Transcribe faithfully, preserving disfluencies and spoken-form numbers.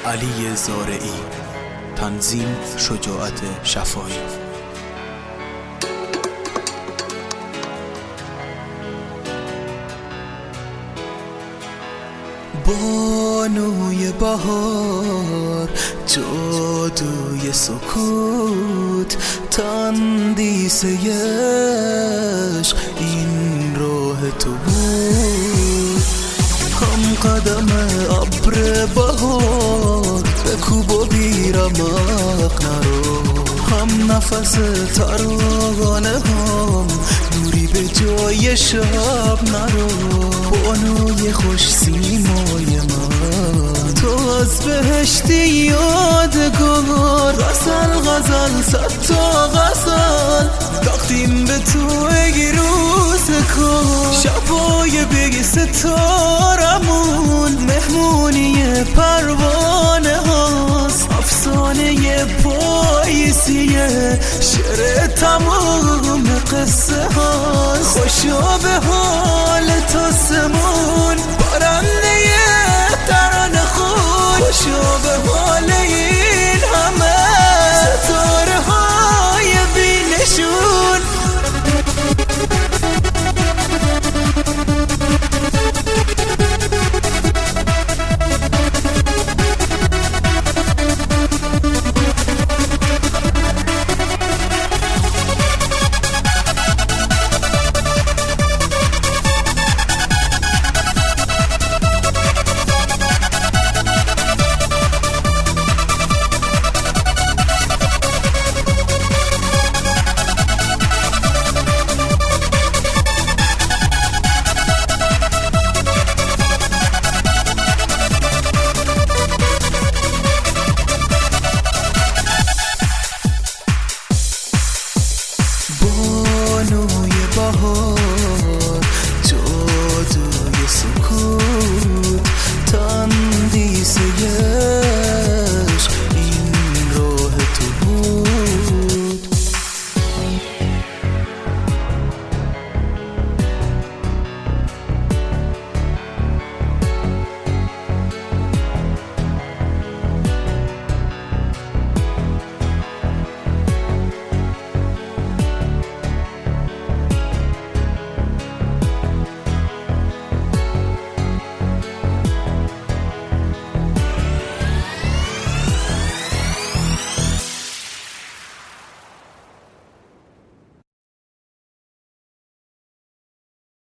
علی زارعی، تنظیم شجاعت شفایی. بانوی بهار، جادوی سکوت، تندیسه عشق این راه تو بود. هم قدم ابر بهار به کوب و بیرمق نرو، هم نفس ترانه هم دوری به جای شب نرو. بانوی خوش سیمای من، تو از بهشتی یادگار، غزل غزل صد تا غزل تقدیم به تو ای روزگار. شبای بی ستارمون مهمونی پروانه هاست، افسانه پاییزیه شعر تمام قصه هاست. خوشا به حال تو سمون بارنده